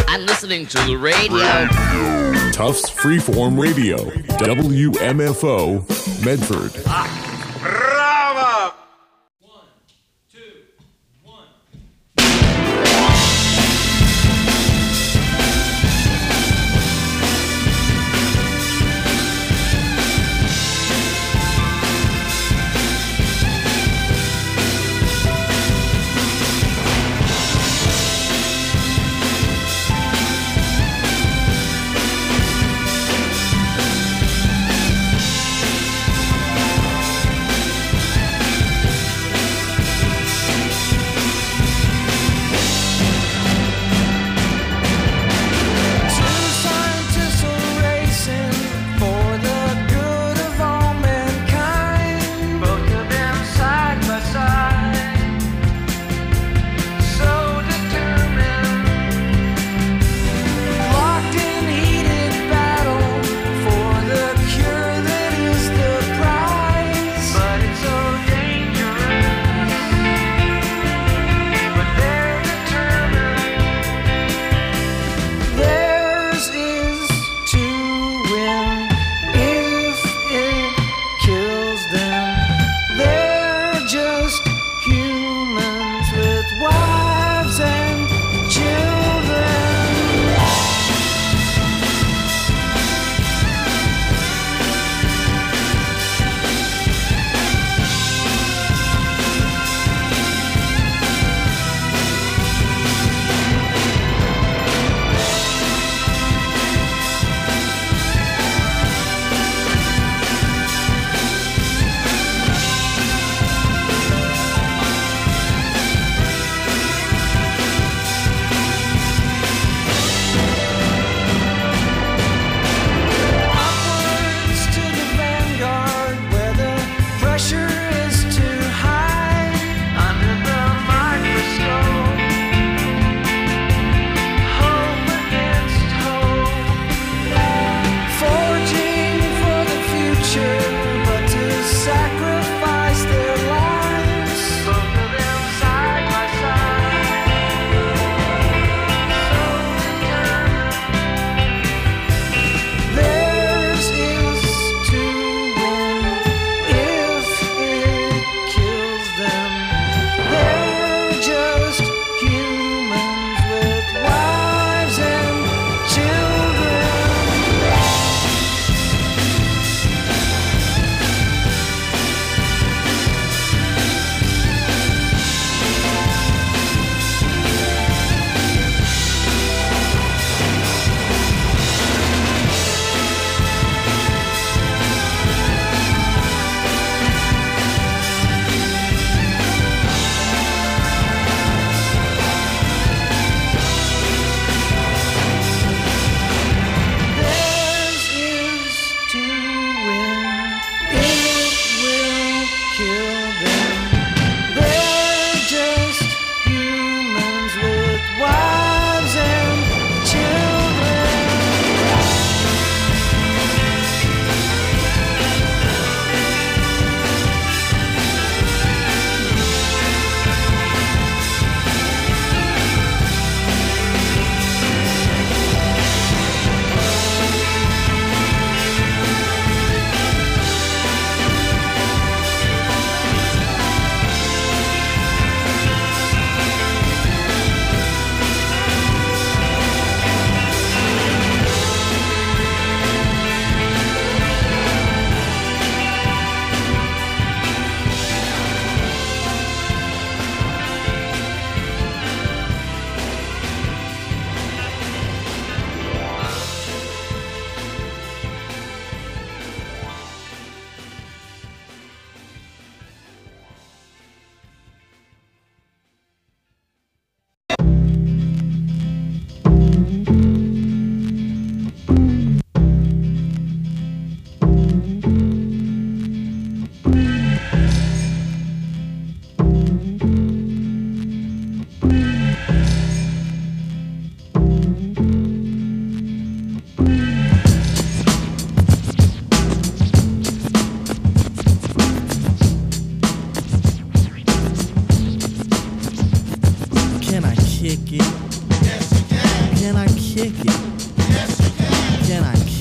I'm listening to the radio. Tufts Freeform Radio, WMFO, Medford. Bravo!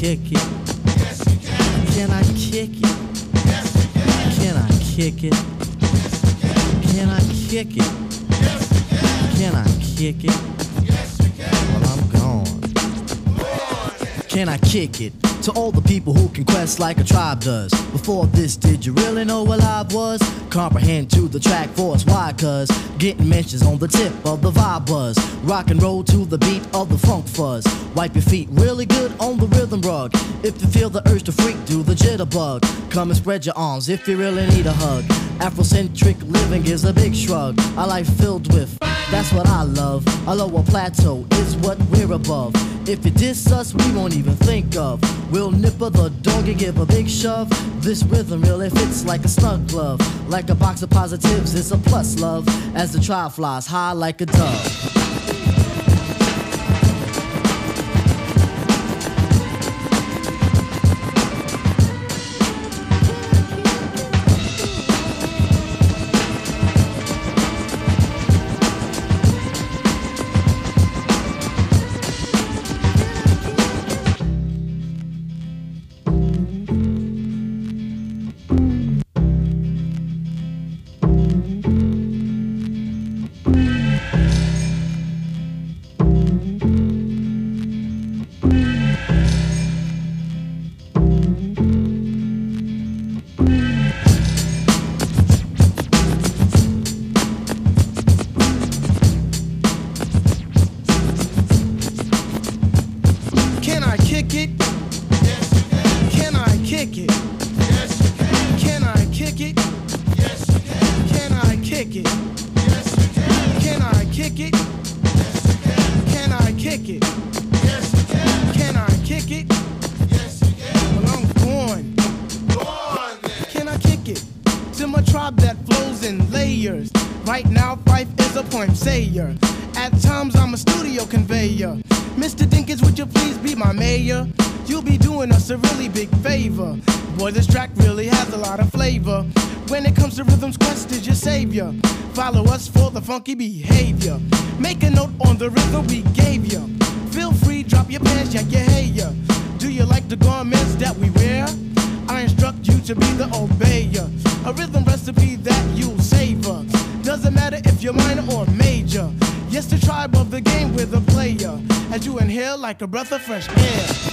kick it? Yes, you can. Can I kick it? Yes, you can. Can I kick it? Yes, you can. Can I kick it? Yes, you can. Can I kick it? Yes, you can. Well, I'm gone. Can I kick it? To all the people who can quest like a tribe does. Before this, did you really know what I was? Comprehend to the track force, why? Cause getting mentions on the tip of the vibe buzz. Rock and roll to the beat of the funk fuzz. Wipe your feet really good on the rhythm rug. If you feel the urge to freak, do the jitterbug. Come and spread your arms if you really need a hug. Afrocentric living is a big shrug. A life filled with, that's what I love. A lower plateau is what we're above. If you diss us, we won't even think of. We'll nipper the dog and give a big shove. This rhythm really fits like a snug glove. Like a box of positives, it's a plus love. As the tribe flies high like a dove. Follow us for the funky behavior. Make a note on the rhythm we gave you. Feel free, drop your pants, yak your hair. Do you like the garments that we wear? I instruct you to be the obeyer. A rhythm recipe that you'll savor. Doesn't matter if you're minor or major. Yes, the tribe of the game with a player. As you inhale like a breath of fresh air.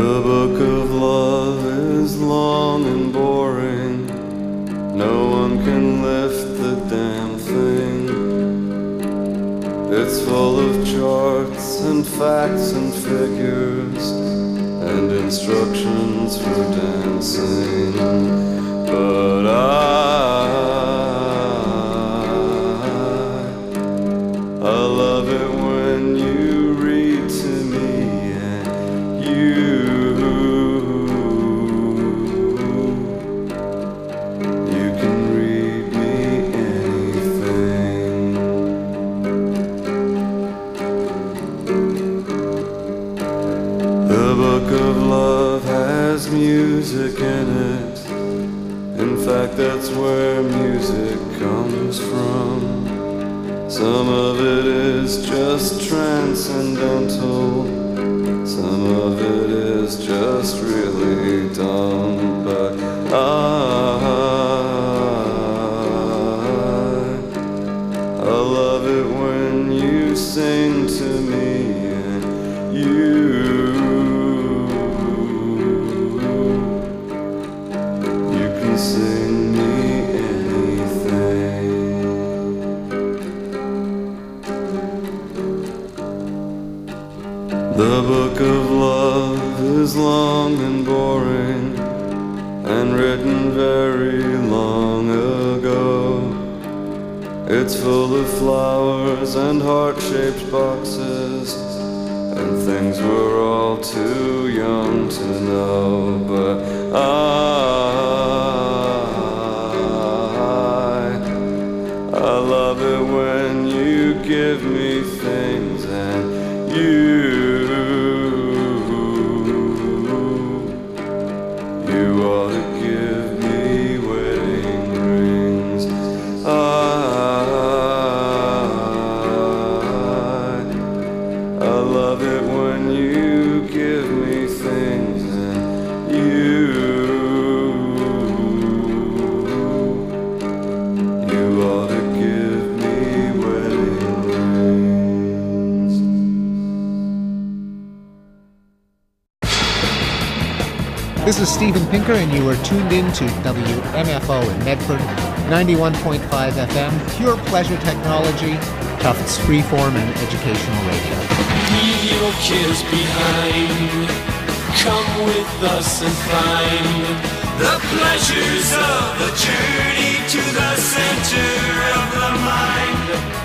The book of love is long and boring. No one can lift the damn thing. It's full of charts and facts and figures and instructions for dancing. But I love it when you read to me and you can read me anything. The book of love has music in it. In fact, that's where music comes from. Some of it is just transcendental. Some of it is just really dumb. But I love it when you sing to me and you can sing me anything. The book of love is long and boring and written very long ago. It's full of flowers and heart-shaped boxes and things we're all too young to know. But I love it when you give me things and you ought to give me wedding rings. I love it when you give me things and you ought to give me wedding rings. This is Steven Pinker, and you are tuned in to WMFO in Medford, 91.5 FM, pure pleasure technology, Tufts freeform and educational radio. Leave your cares behind. Come with us and find the pleasures of the journey to the center of the mind.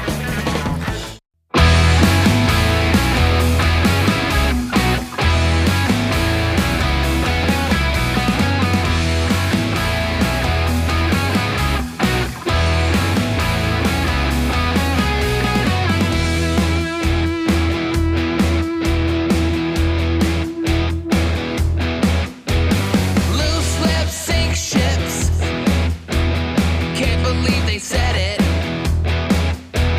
Loose lips sink ships. Can't believe they said it.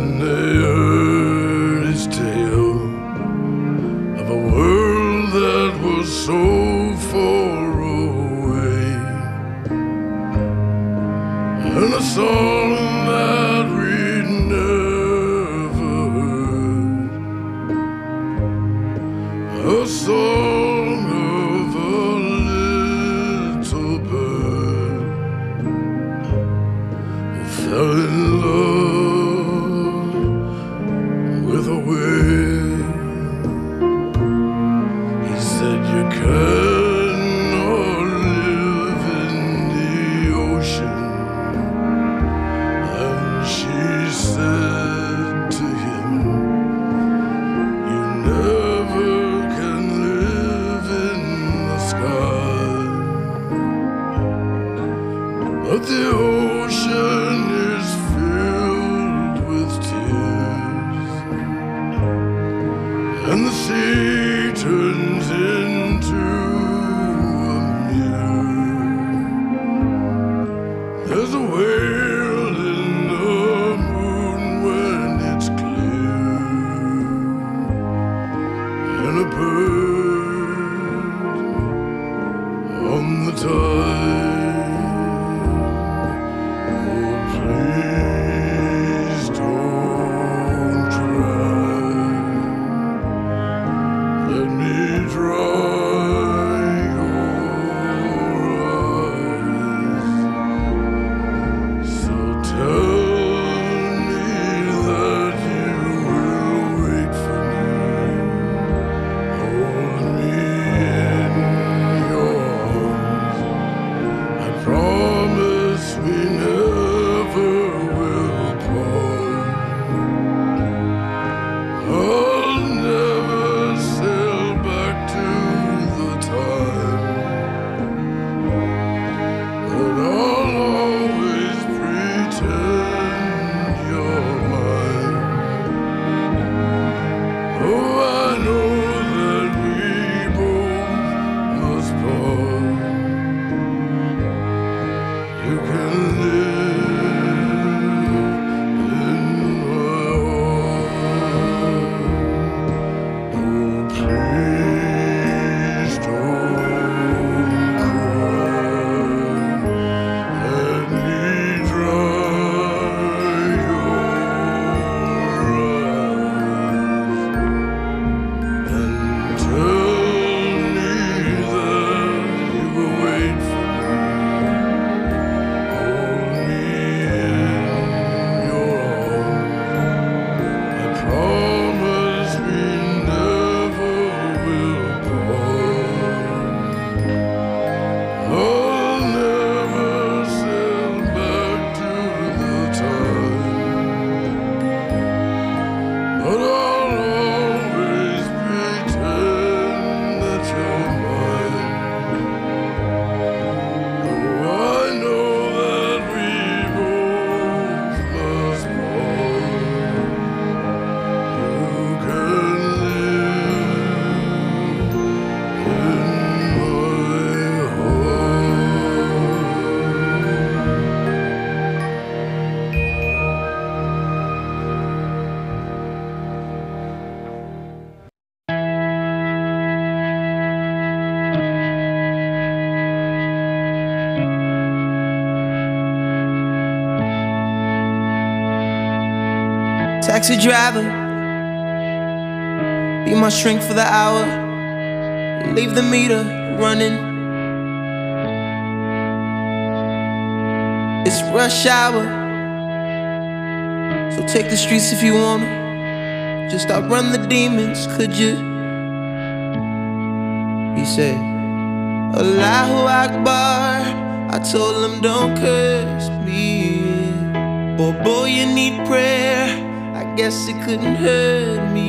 and they heard his tale of a world that was so far away, and a song that we'd never heard, a song of a little bird who fell in love with a wave. He said you cannot live in the ocean, and she said to him, you never can live in the sky. But the ocean is filled with tears, and the sea turns into a mirror. There's a whale in the moon when it's clear, and a bird on the tide. Oh, please don't cry. Let me dry your eyes. So tell me that you will wait for me. Hold me in your arms. I promise we never will part. I'll never sail back to the time, but I'll always pretend you're mine. Oh, I know that we both must part. You can live in my heart. Oh, please don't cry. Let me dry your eyes, and tell me that you will wait for me. Hold me in your arms. I promise we never will part. I'll never sail back to the time, but I'll always pretend that you're mine. Oh, I know that we both must part. You can live in my Taxi driver, be my shrink for the hour. Leave the meter running. It's rush hour, so take the streets if you wanna. Just outrun the demons, could you? He said, Allahu Akbar. I told him don't curse me. Oh boy, you need prayer. I guess it couldn't hurt me.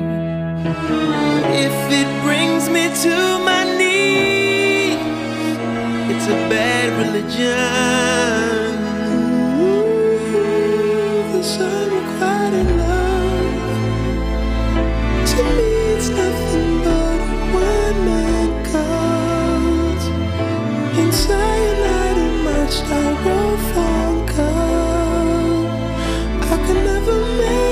If it brings me to my knees, it's a bad religion. This unrequited love, to me it's nothing but a one-man cult. In cyanide and my styrofoam cup, I could never make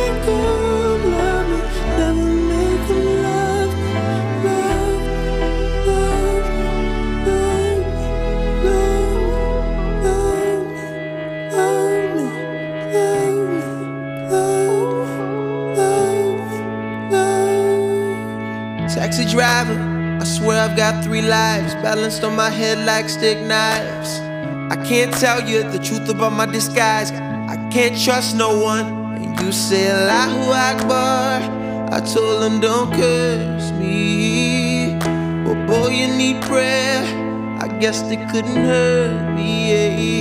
driver. I swear I've got 3 lives balanced on my head like stick knives. I can't tell you the truth about my disguise. I can't trust no one. And you say Allahu Akbar. I told them don't curse me. But boy, you need prayer. I guess they couldn't hurt me.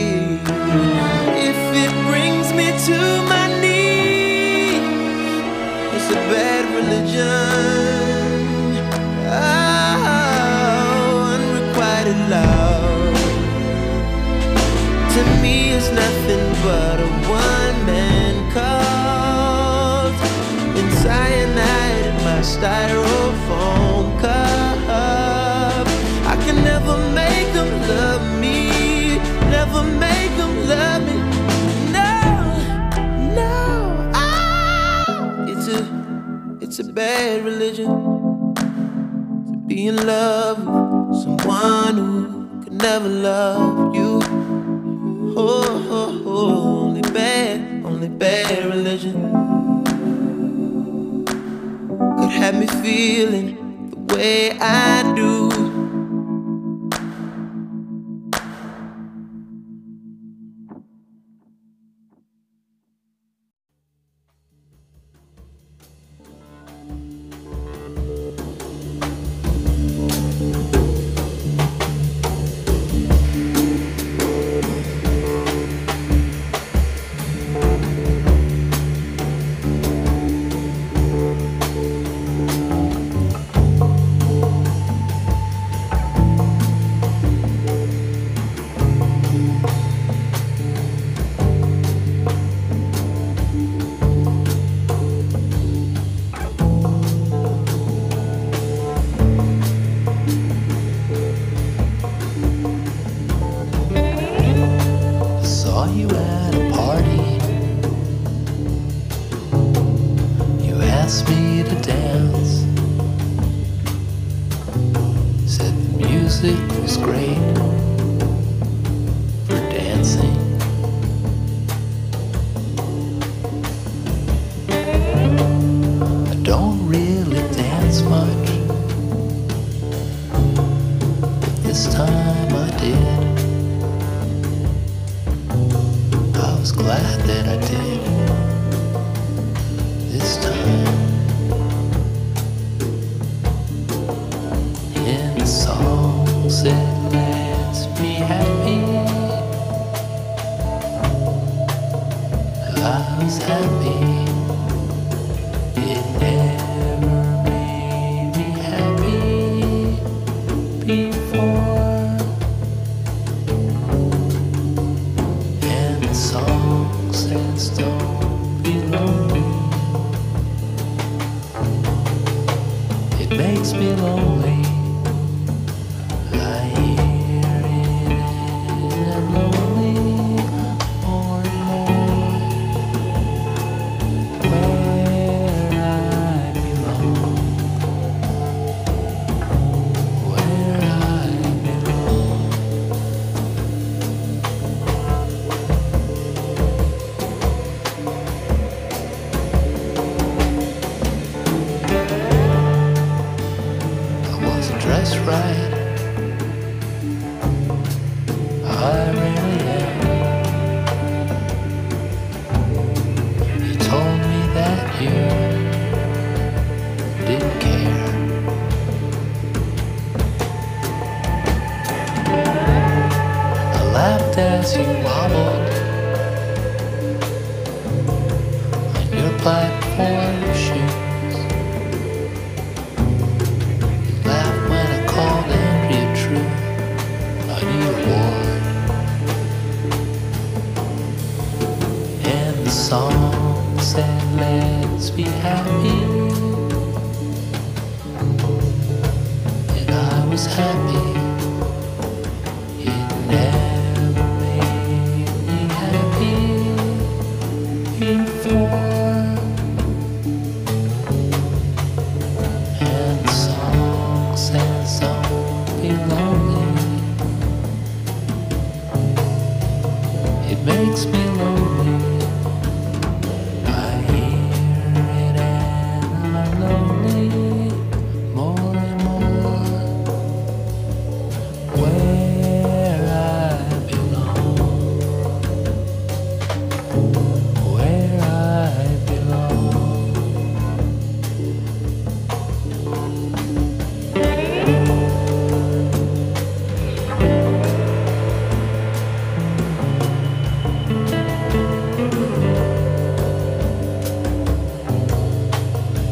If it brings me to my knees, it's a bad religion. Oh, unrequited love to me is nothing but a one-man cult and cyanide in my styrofoam cup. I can never make them love me, never make them love me. No, no, it's a bad religion to be in love with someone who could never love you. Oh, only bad religion could have me feeling the way I do. As you wobbled on your platform shoes, you laughed when I called Andrea True on your ward, and the song said, "Let's be happy," and I was happy. Makes me lonely. I hear it and I'm lonely more and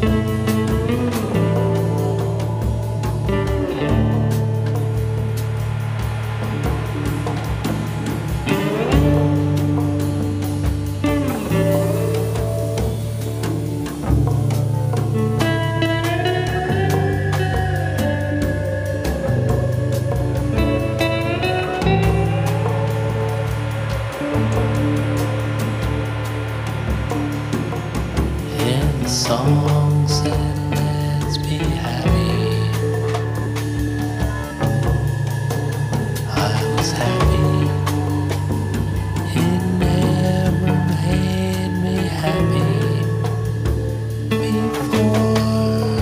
Songs that lets me happy. I was happy. It never made me happy before.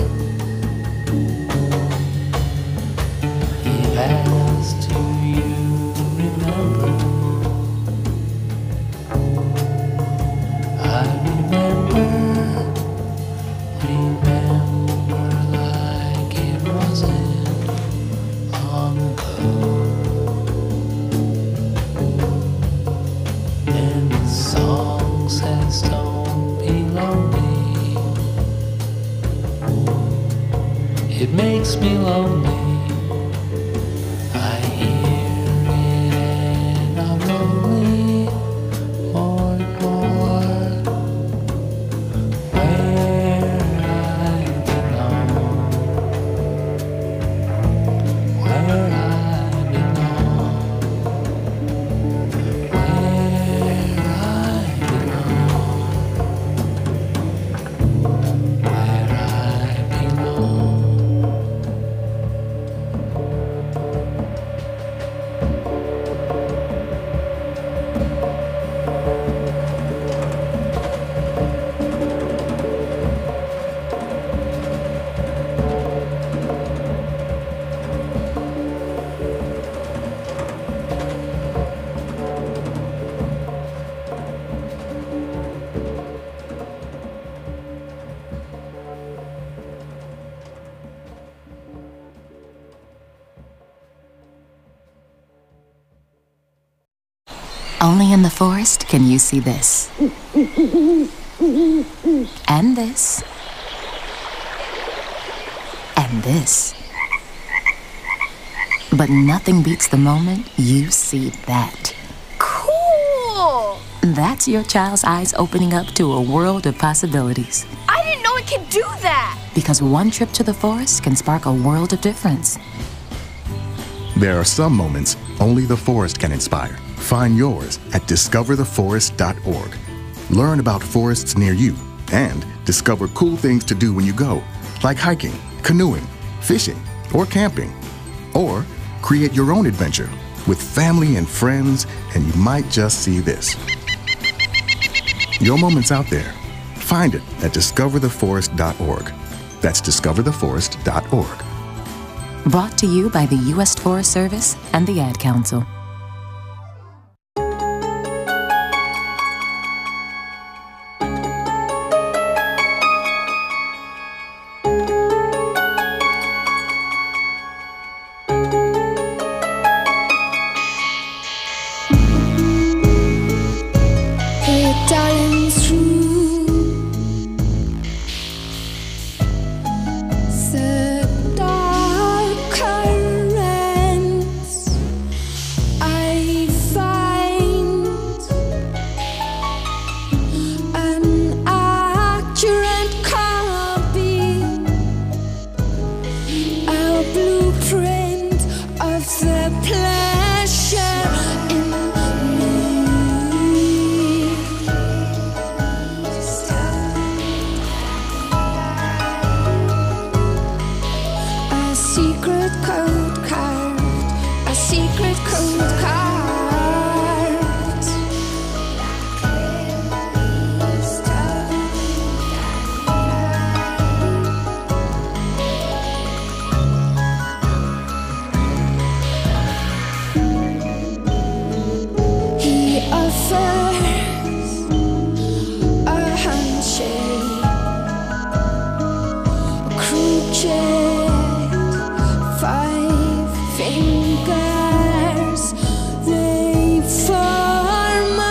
He asked, do you remember? I remember. Like it wasn't long ago. And the song says don't be lonely. It makes me lonely. I hear it and I'm lonely more and more. Where I belong. Where I belong. Where I belong. Only in the forest can you see this. And this. And this. But nothing beats the moment you see that. Cool! That's your child's eyes opening up to a world of possibilities. I didn't know it could do that! Because one trip to the forest can spark a world of difference. There are some moments only the forest can inspire. Find yours at discovertheforest.org. Learn about forests near you and discover cool things to do when you go, like hiking, canoeing, fishing, or camping. Or create your own adventure with family and friends, and you might just see this. Your moment's out there. Find it at discovertheforest.org. That's discovertheforest.org. Brought to you by the U.S. Forest Service and the Ad Council.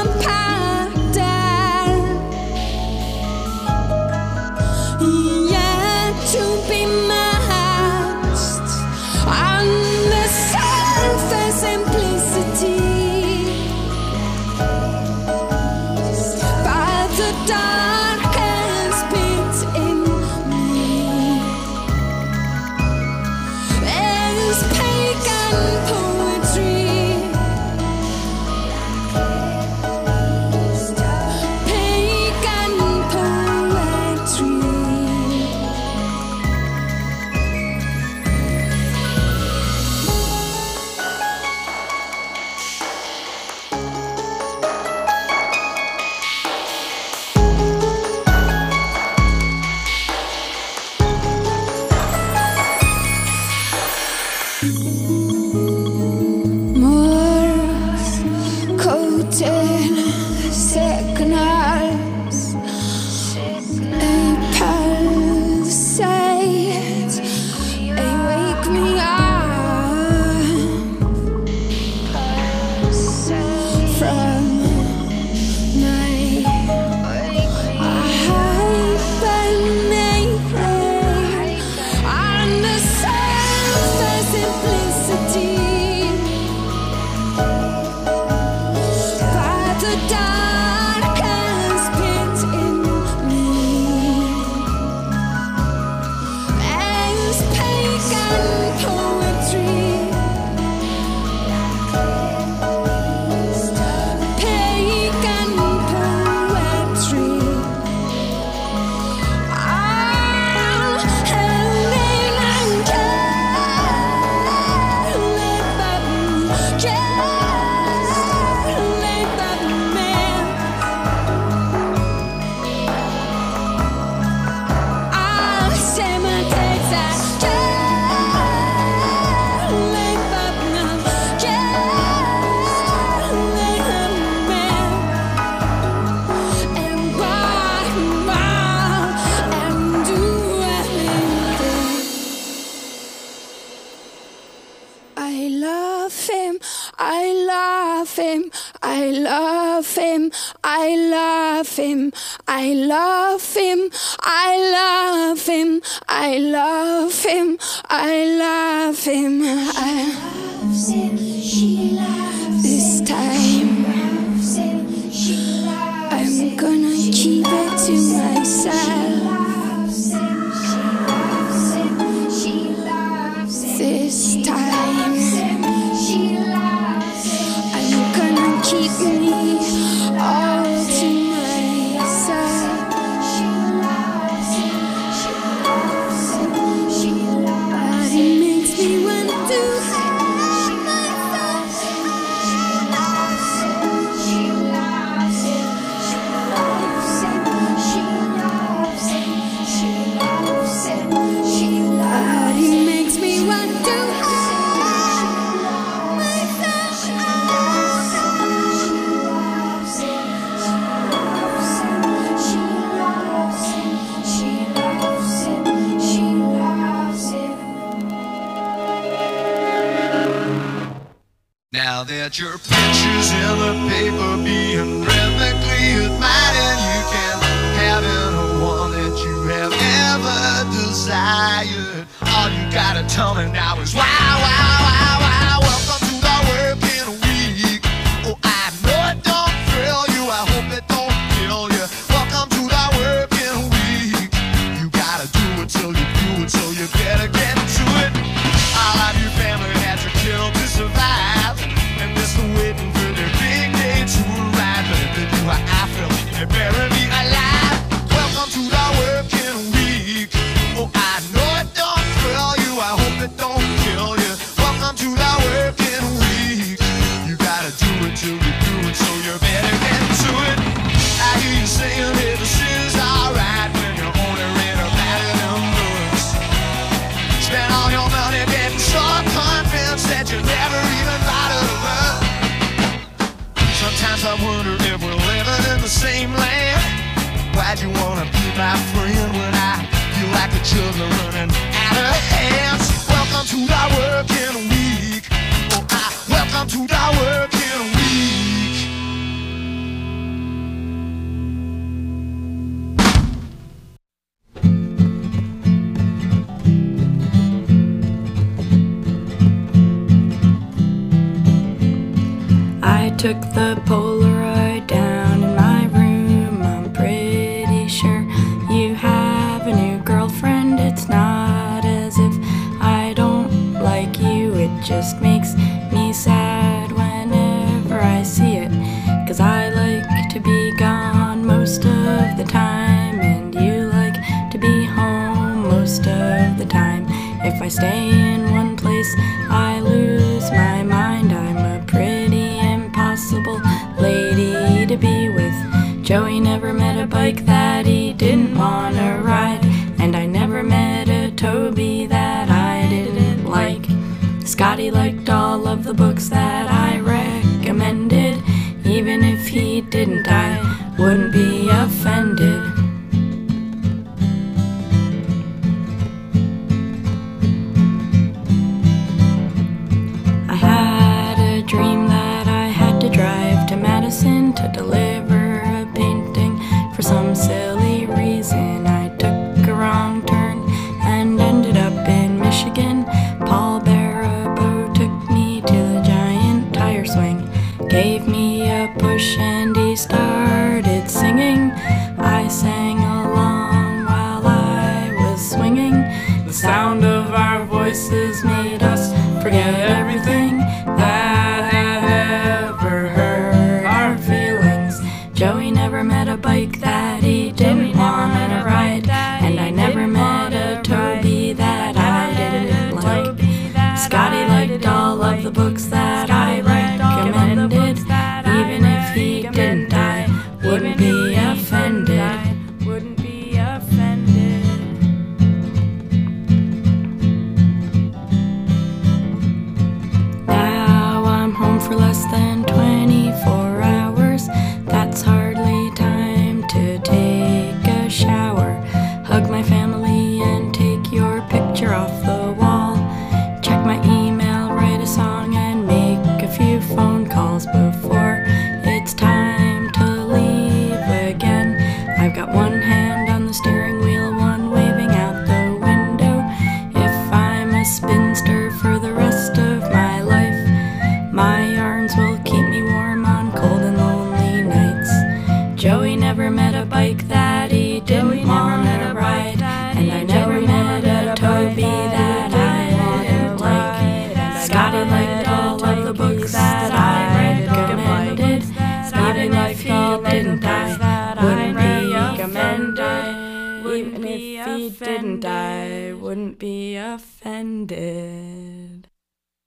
Yeah. This time I'm gonna keep it to myself. This time I'm gonna keep me all to myself. But it makes me want to Now that your picture's in the paper being rhythmically admired, you can have anyone that you have ever desired. All you gotta tell me now is wow, wow, wow, wow. Welcome to the working week. Oh, I know it don't thrill you, I hope it don't kill you. Welcome to the working week. You gotta do it till you do it, so you better get to it. All of your family had to kill to survive, and they're still waiting for their big day to arrive. But if they do how I feel, they better be alive. Welcome to the working week. Oh, I know it don't thrill you, I hope it don't kill you. Welcome to the working week. You gotta do it till you do it, so you better get to it. I hear you saying that this is alright when you're only read about it in books. Spend all your money getting so convinced that you never even thought of love. Sometimes I wonder if we're living in the same land. Why'd you wanna be my friend when I feel like the children running out of hands? Welcome to the working week. Oh, welcome to the working week. I took the Polaroid down in my room. I'm pretty sure you have a new girlfriend. It's not as if I don't like you, it just makes me sad whenever I see it. 'Cause I like to be gone most of the time, and you like to be home most of the time. If I stay in one place, I lose my mind. I'm a pretty impossible lady to be with. Joey never met a bike that he didn't want to ride, and I never met a Toby that I didn't like. Scotty liked all of the books that I recommended. Even if he didn't, I wouldn't be offended. I had a dream that I had to drive to Madison to deliver a painting. For some silly reason, I took a wrong turn and ended up in Michigan. Paul Barabo took me to the giant tire swing, gave me a push, and he started singing. I sang along while I was swinging. The sound of our voices made us forget everything that had ever hurt our feelings. Joey never met a bike that he didn't want to ride. one hand on the steering wheel, one waving out the window. If I'm a spinster for the rest of my life, my arms will keep me warm on cold and lonely nights. Joey never met a bike that he didn't want to ride, and I never met a Toby that I didn't like. Scotty liked all of the books that I recommended, even if he didn't die, wouldn't be offended. Even if he didn't die, wouldn't be offended.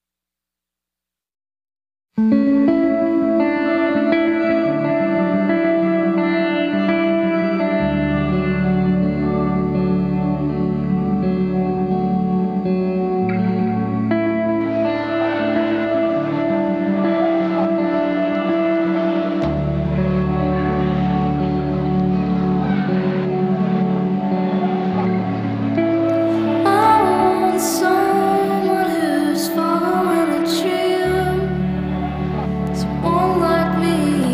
Someone who's following a trail, someone like me,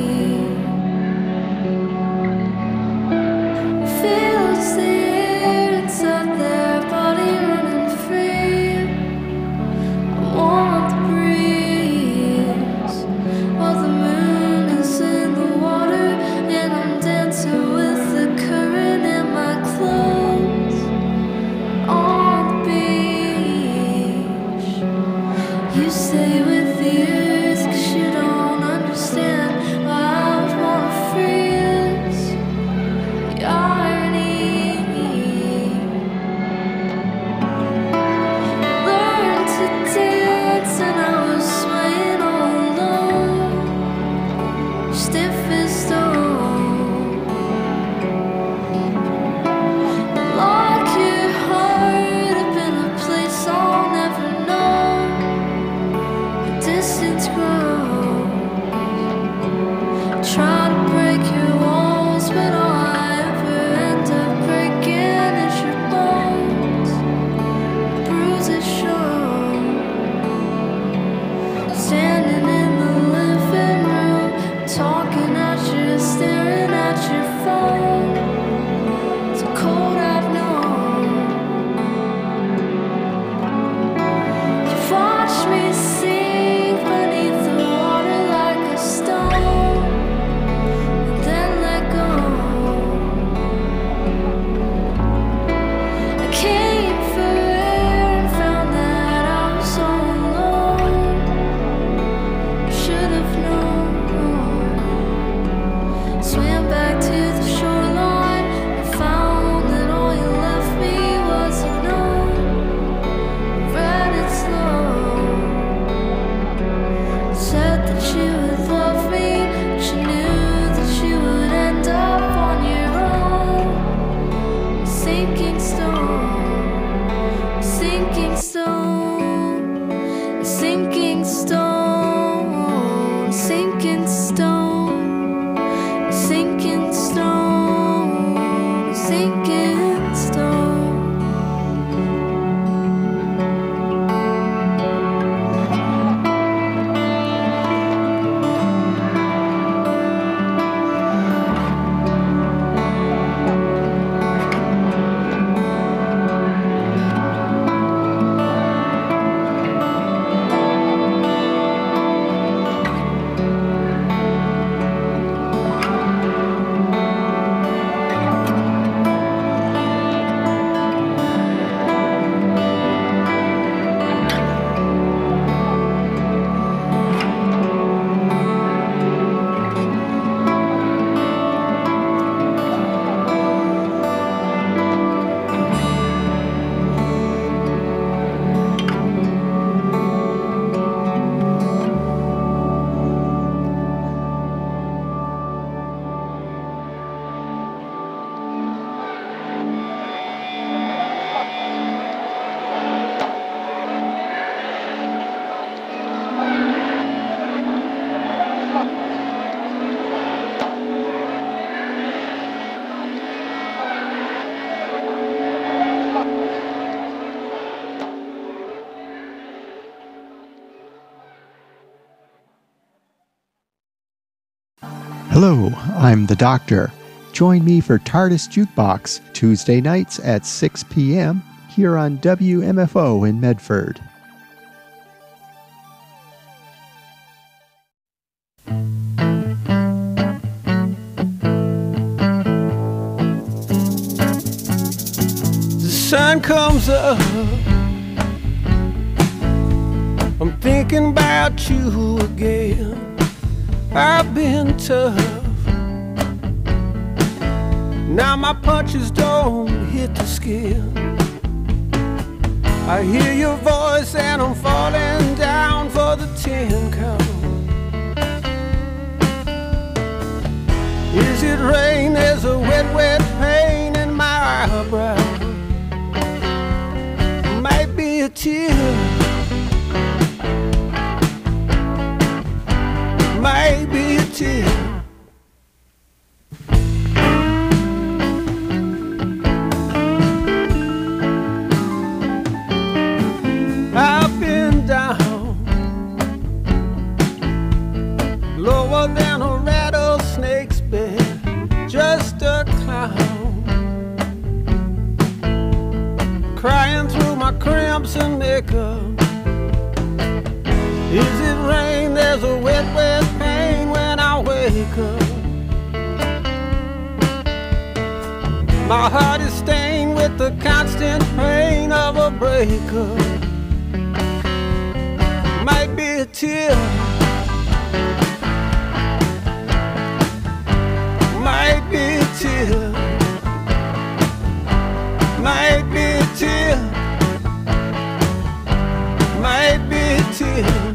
feels the air inside their body running free. I want the breeze while the moon is in the water, and I'm dancing with the current in my clothes. On the beach, you stay with the earth 'cause you don't understand why I would wanna freeze. The irony. Learned to dance and I was swaying all alone, stiff as stone. Lock your heart up in a place I'll never know. The distance grows. Try to break your walls, but all I ever end up breaking is your bones. Bruises show. Standing in the living room, talking at you, staring at your phone. It's a cold I've known. You've watched me sink beneath the water like a stone, and then let go. I came for air and found that I was all alone. Should have known. Swam back to the shoreline and found that all you left me was a note. Read it slow. Said that you would love me, but you knew that you would end up on your own. Sinking stone, sinking stone, sinking stone, sinking stone, sinking stone, sinking stone. Hello, I'm the Doctor, Join me for TARDIS Jukebox Tuesday nights at 6 p.m. here on WMFO in Medford. The sun comes up, I'm thinking about you again. I've been tough, now my punches don't hit the skin. I hear your voice and I'm falling down for the 10 count. Is it rain? There's a wet, wet pain in my eyebrow. Might be a tear, might be a tear. I've been down, lower than a rattlesnake's bed, just a clown, crying through my crimson makeup. Is it rain? There's a wet, wet pain when I wake up. My heart is stained with the constant pain of a breakup. Might be a tear, might be a tear, might be a tear, might be a tear.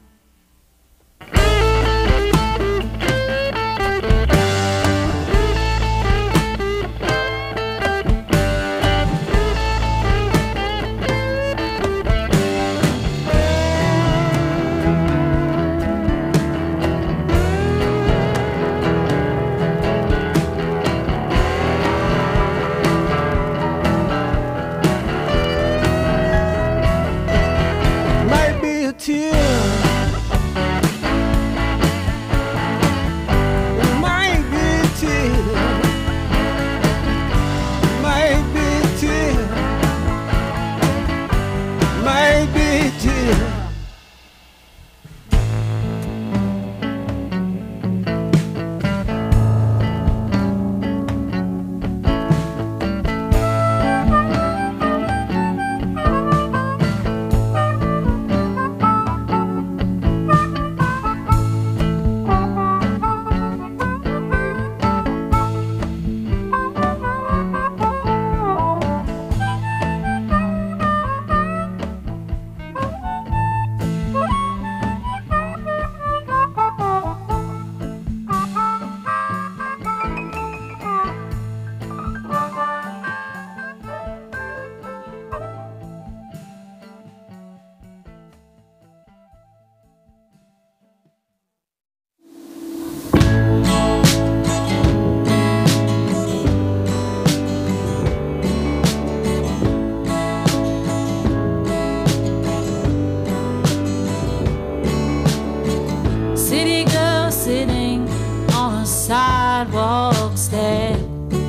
sidewalk step.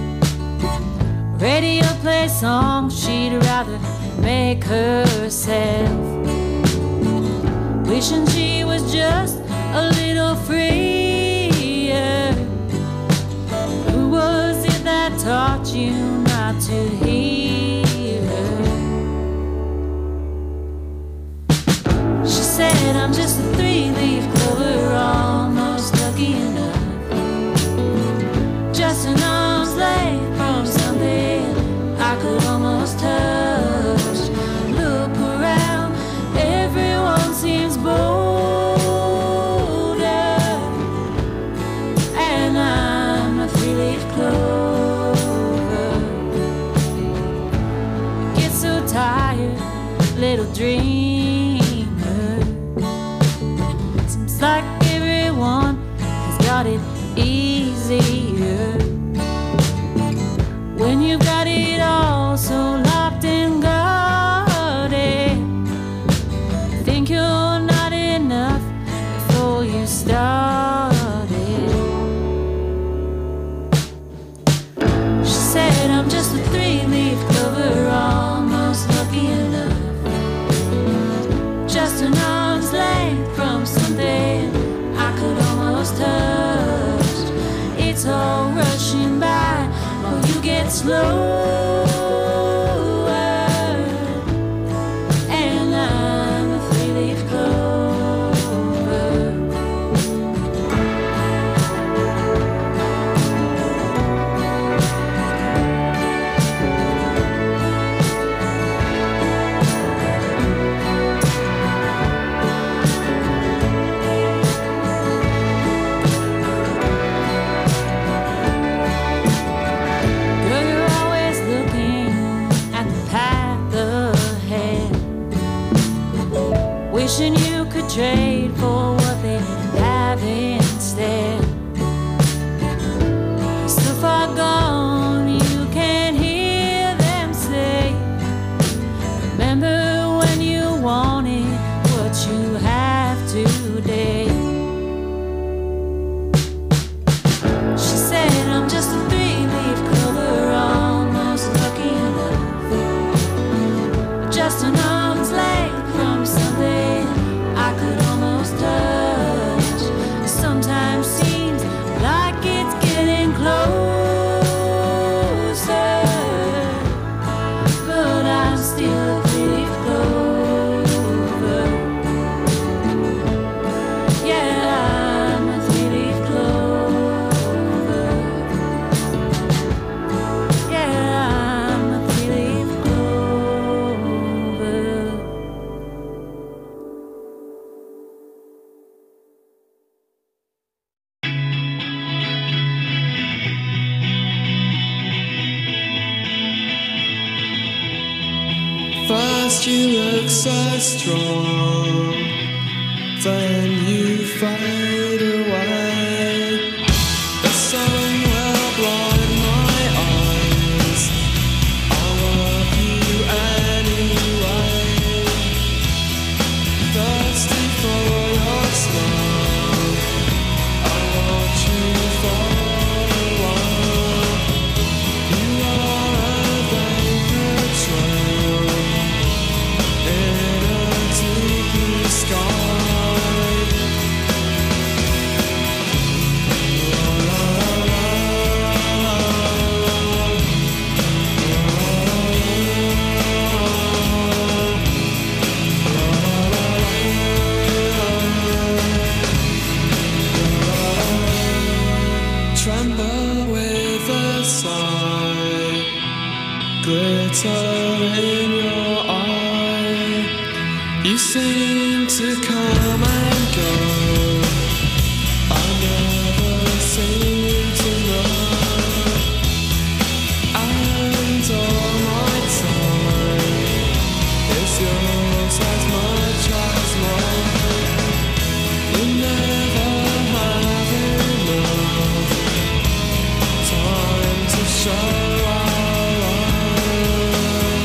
Radio play songs she'd rather make herself. Wishing she was just a little freer. Who was it that taught you not to hear her? She said, I'm just a three-leaf clover, almost lucky enough. Just an arm's length from something I could almost touch. Look around, everyone seems bolder, and I'm a three-leaf clover. Get so tired, little dreamer. Seems like everyone has got it easier when you've got it all so locked and guarded. Think you're not enough before you started. I'm just a three-leaf clover, almost lucky enough. Just an arm's length from something I could almost touch. It's all rushing by while you get slower. And I'm a three-leaf clover. Girl, you're always looking at the path ahead, wishing you could trade for what they have instead. So far gone, you can hear them say, remember when you wanted what you have today. She said, I'm just a three-leaf clover, almost lucky enough. Just an arm's length from something I could almost touch. Sometimes seems like it's getting closer, but I'm still a three-leaf clover. Yeah, I'm a three-leaf clover. Yeah, I'm a three-leaf clover. First you look so strong, then you fade away. The sun will blind my eyes, I love you anyway. Thirsty for your smile, I watch you fall away. You are a vapor trail in a deep blue sky. Tremble with a sigh, glitter in your eye. You seem to come and go, I never seem to know. And all my time is yours as much as mine. We never have enough time to show our love.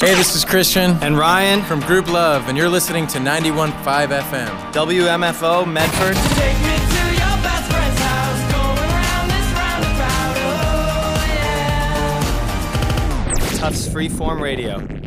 Hey, this is Christian and Ryan from Group Love, and you're listening to 91.5 FM. WMFO, Medford. Take me to your best friend's house, going round this roundabout, oh yeah. Tufts Freeform Radio.